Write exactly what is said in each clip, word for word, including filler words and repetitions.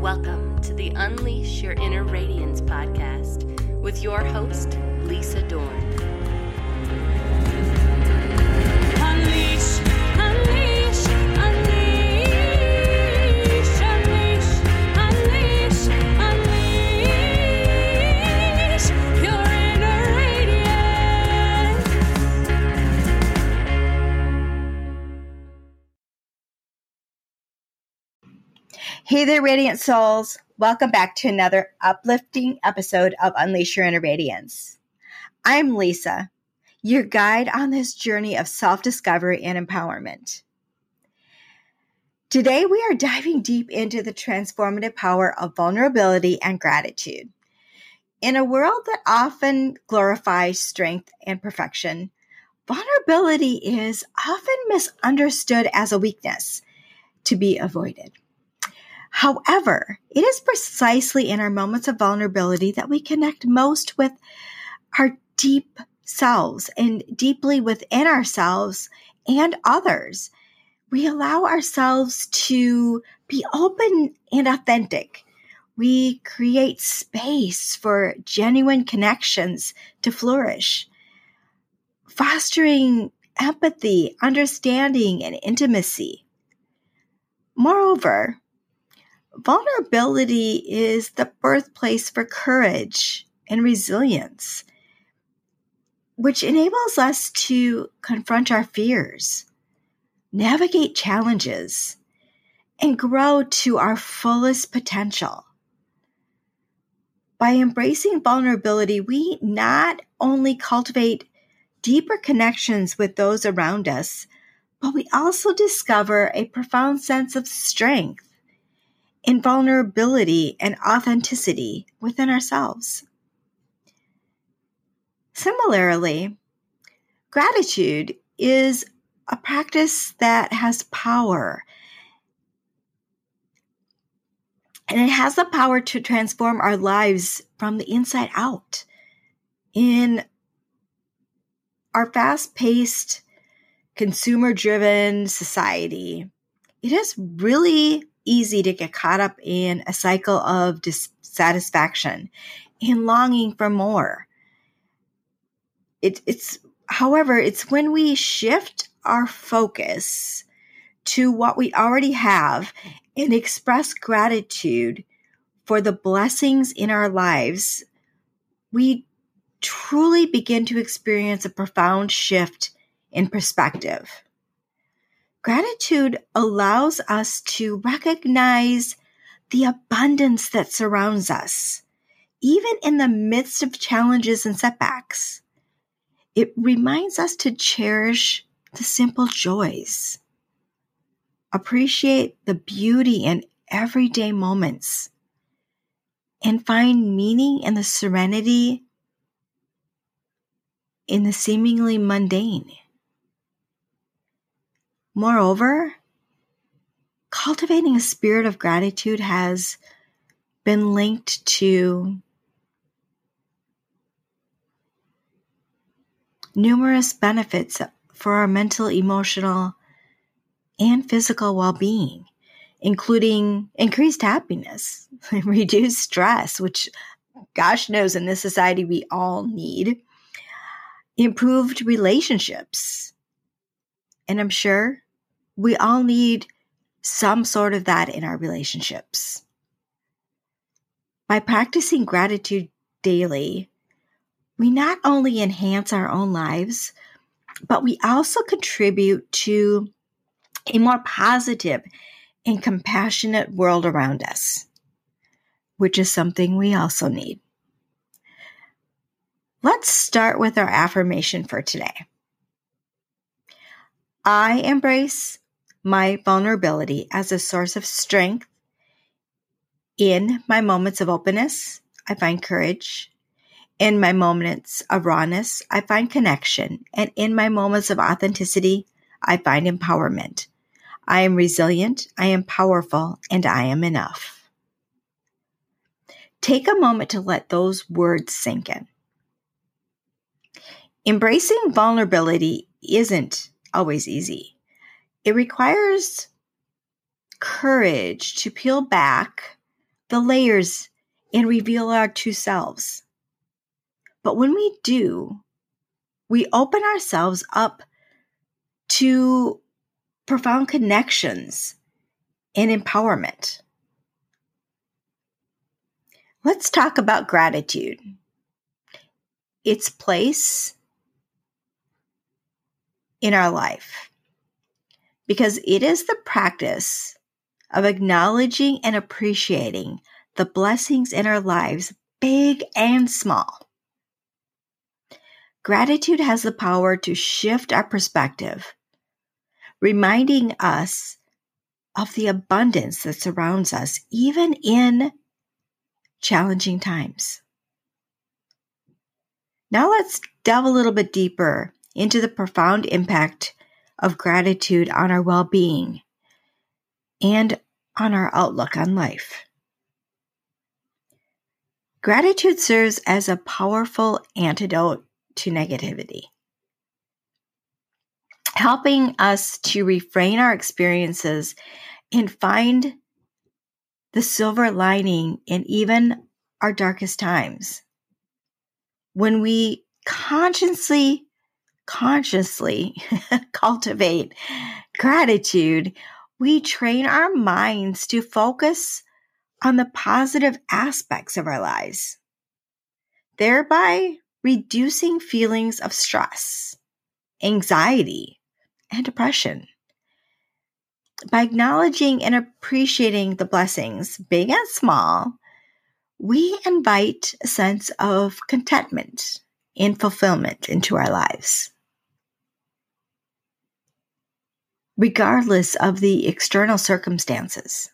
Welcome to the Unleash Your Inner Radiance podcast with your host, Lisa Dorn. Unleash, unleash, unleash, unleash, unleash, unleash your inner radiance. Hey there, Radiant Souls. Welcome back to another uplifting episode of Unleash Your Inner Radiance. I'm Lisa, your guide on this journey of self-discovery and empowerment. Today, we are diving deep into the transformative power of vulnerability and gratitude. In a world that often glorifies strength and perfection, vulnerability is often misunderstood as a weakness to be avoided. However, it is precisely in our moments of vulnerability that we connect most with our deep selves and deeply within ourselves and others. We allow ourselves to be open and authentic. We create space for genuine connections to flourish, fostering empathy, understanding, and intimacy. Moreover, vulnerability is the birthplace for courage and resilience, which enables us to confront our fears, navigate challenges, and grow to our fullest potential. By embracing vulnerability, we not only cultivate deeper connections with those around us, but we also discover a profound sense of strength, invulnerability, and authenticity within ourselves. Similarly, gratitude is a practice that has power, and it has the power to transform our lives from the inside out. In our fast-paced, consumer-driven society, it is really easy to get caught up in a cycle of dissatisfaction and longing for more. It, it's, however, it's when we shift our focus to what we already have and express gratitude for the blessings in our lives, we truly begin to experience a profound shift in perspective. Gratitude allows us to recognize the abundance that surrounds us, even in the midst of challenges and setbacks. It reminds us to cherish the simple joys, appreciate the beauty in everyday moments, and find meaning in the serenity in the seemingly mundane. Moreover, cultivating a spirit of gratitude has been linked to numerous benefits for our mental, emotional, and physical well-being, including increased happiness, reduced stress, which gosh knows in this society we all need, improved relationships, and I'm sure we all need some sort of that in our relationships. By practicing gratitude daily, we not only enhance our own lives, but we also contribute to a more positive and compassionate world around us, which is something we also need. Let's start with our affirmation for today. I embrace my vulnerability as a source of strength. In my moments of openness, I find courage. In my moments of rawness, I find connection. And in my moments of authenticity, I find empowerment. I am resilient, I am powerful, and I am enough. Take a moment to let those words sink in. Embracing vulnerability isn't always easy. It requires courage to peel back the layers and reveal our true selves. But when we do, we open ourselves up to profound connections and empowerment. Let's talk about gratitude. Its place in our life, because it is the practice of acknowledging and appreciating the blessings in our lives, big and small. Gratitude has the power to shift our perspective, reminding us of the abundance that surrounds us, even in challenging times. Now let's delve a little bit deeper into the profound impact of gratitude on our well-being and on our outlook on life. Gratitude serves as a powerful antidote to negativity, helping us to reframe our experiences and find the silver lining in even our darkest times. When we consciously, consciously cultivate gratitude, we train our minds to focus on the positive aspects of our lives, thereby reducing feelings of stress, anxiety, and depression. By acknowledging and appreciating the blessings, big and small, we invite a sense of contentment and fulfillment into our lives. Regardless of the external circumstances.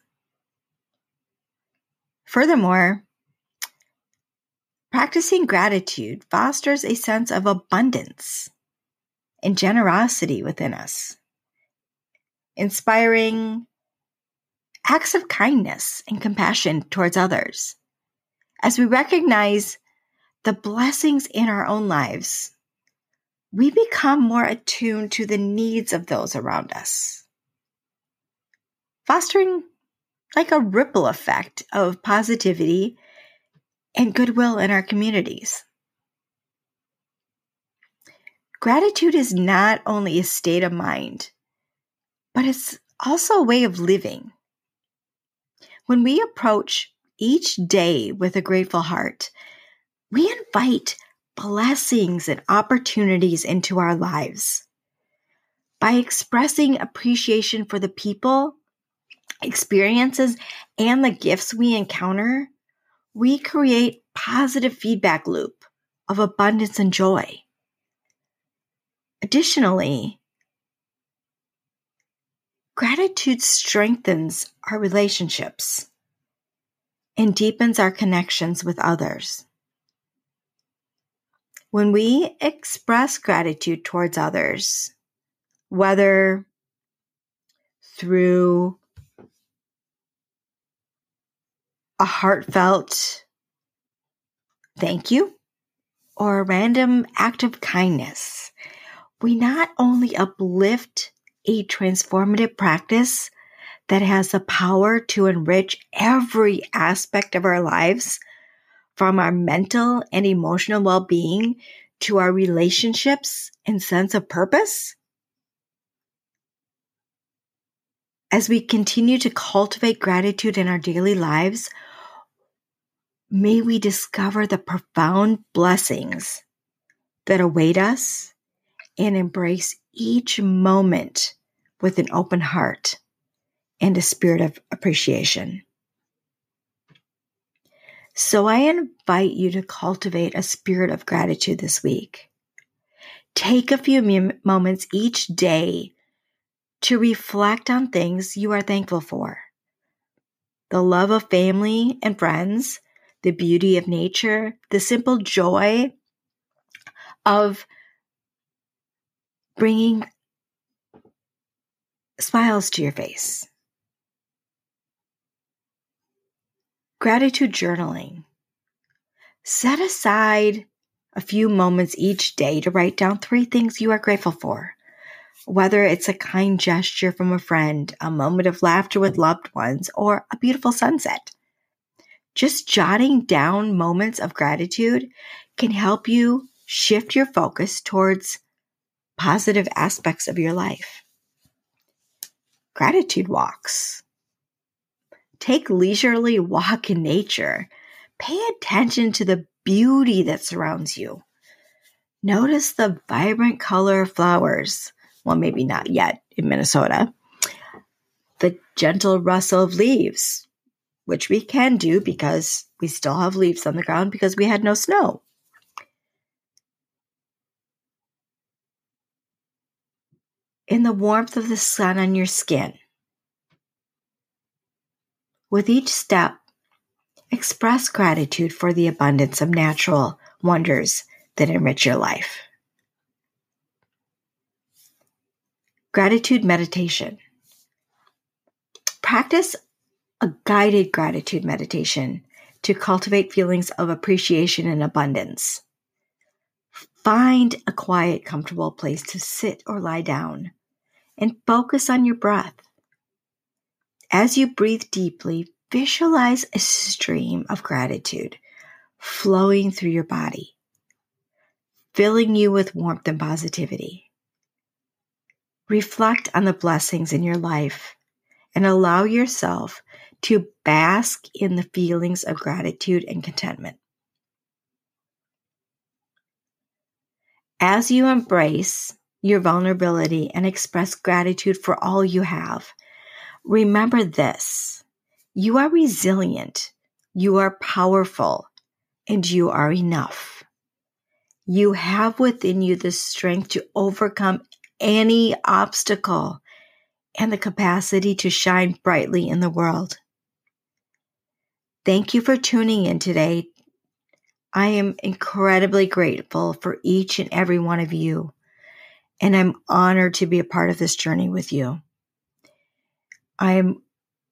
Furthermore, practicing gratitude fosters a sense of abundance and generosity within us, inspiring acts of kindness and compassion towards others. As we recognize the blessings in our own lives, we become more attuned to the needs of those around us, fostering like a ripple effect of positivity and goodwill in our communities. Gratitude is not only a state of mind, but it's also a way of living. When we approach each day with a grateful heart, we invite blessings and opportunities into our lives. By expressing appreciation for the people, experiences, and the gifts we encounter, we create positive feedback loop of abundance and joy. Additionally, gratitude strengthens our relationships and deepens our connections with others. When we express gratitude towards others, whether through a heartfelt thank you or a random act of kindness, we not only uplift a transformative practice that has the power to enrich every aspect of our lives, from our mental and emotional well-being to our relationships and sense of purpose. As we continue to cultivate gratitude in our daily lives, may we discover the profound blessings that await us and embrace each moment with an open heart and a spirit of appreciation. So I invite you to cultivate a spirit of gratitude this week. Take a few m- moments each day to reflect on things you are thankful for. The love of family and friends, the beauty of nature, the simple joy of bringing smiles to your face. Gratitude journaling. Set aside a few moments each day to write down three things you are grateful for. Whether it's a kind gesture from a friend, a moment of laughter with loved ones, or a beautiful sunset. Just jotting down moments of gratitude can help you shift your focus towards positive aspects of your life. Gratitude walks. Take a leisurely walk in nature. Pay attention to the beauty that surrounds you. Notice the vibrant color of flowers. Well, maybe not yet in Minnesota. The gentle rustle of leaves, which we can do because we still have leaves on the ground because we had no snow. In the warmth of the sun on your skin. With each step, express gratitude for the abundance of natural wonders that enrich your life. Gratitude meditation. Practice a guided gratitude meditation to cultivate feelings of appreciation and abundance. Find a quiet, comfortable place to sit or lie down and focus on your breath. As you breathe deeply, visualize a stream of gratitude flowing through your body, filling you with warmth and positivity. Reflect on the blessings in your life and allow yourself to bask in the feelings of gratitude and contentment. As you embrace your vulnerability and express gratitude for all you have, remember this: you are resilient, you are powerful, and you are enough. You have within you the strength to overcome any obstacle and the capacity to shine brightly in the world. Thank you for tuning in today. I am incredibly grateful for each and every one of you, and I'm honored to be a part of this journey with you. I am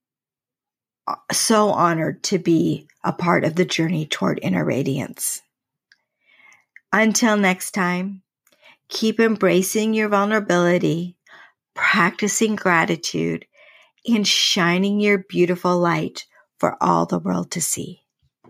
so honored to be a part of the journey toward inner radiance. Until next time, keep embracing your vulnerability, practicing gratitude, and shining your beautiful light for all the world to see.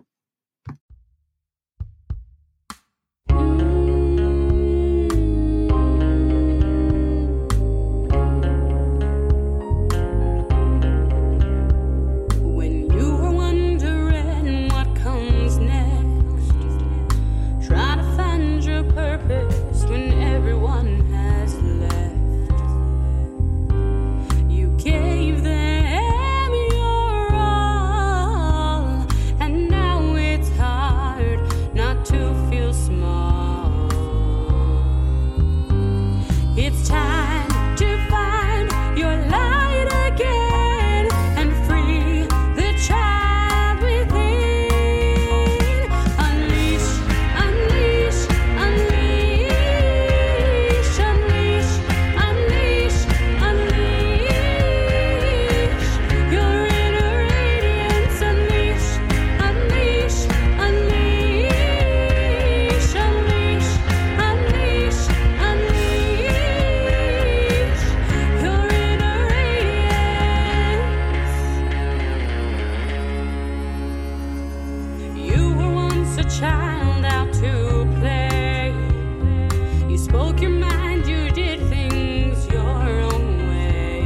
Child out to play. You spoke your mind, you did things your own way.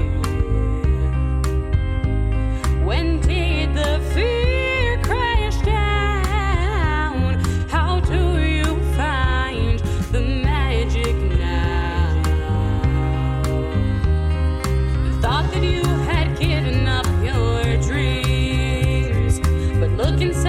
When did the fear crash down? How do you find the magic now? You thought that you had given up your dreams, but look inside.